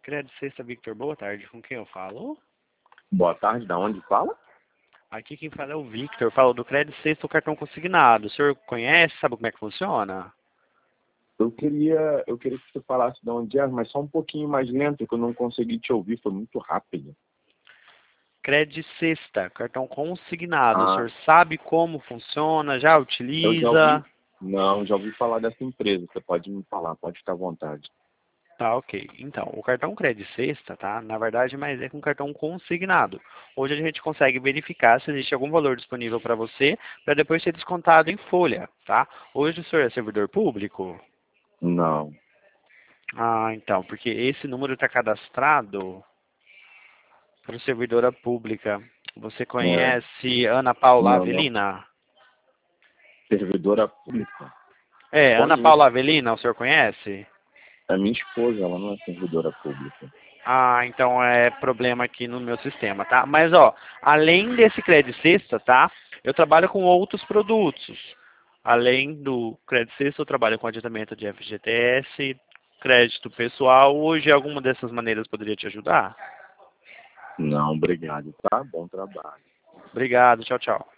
Crédito Sexta Victor, boa tarde. Com quem eu falo? Boa tarde, da onde fala? Aqui quem fala é o Victor. Falo do Crédito Sexta, o cartão consignado. O senhor conhece, sabe como é que funciona? Eu queria que você falasse de onde é, mas só um pouquinho mais lento, que eu não consegui te ouvir, foi muito rápido. Crédito Sexta, cartão consignado. O Ah, senhor sabe como funciona? Já eu já ouvi. utiliza? Não, já ouvi falar dessa empresa, você pode me falar, pode ficar à vontade. Tá, ok. Então, o cartão Crédito Sexta, tá? Na verdade, mas é com cartão consignado. Hoje a gente consegue verificar se existe algum valor disponível para você, para depois ser descontado em folha, tá? Hoje o senhor é servidor público? Não, Ah, então, porque esse número está cadastrado para servidora pública. Você é, conhece Ana Paula não, não. Avelina? Servidora pública. É, Ana Paula Conheço. Avelina, o senhor conhece? É minha esposa, ela não é servidora pública. Ah, então é problema aqui no meu sistema, tá? Mas, ó, além desse Crédito Sexta, tá? Eu trabalho com outros produtos. Além do Crédito Sexta, eu trabalho com adiantamento de FGTS, crédito pessoal. Hoje, alguma dessas maneiras poderia te ajudar? Não, obrigado, tá? Bom trabalho. Obrigado, tchau, tchau.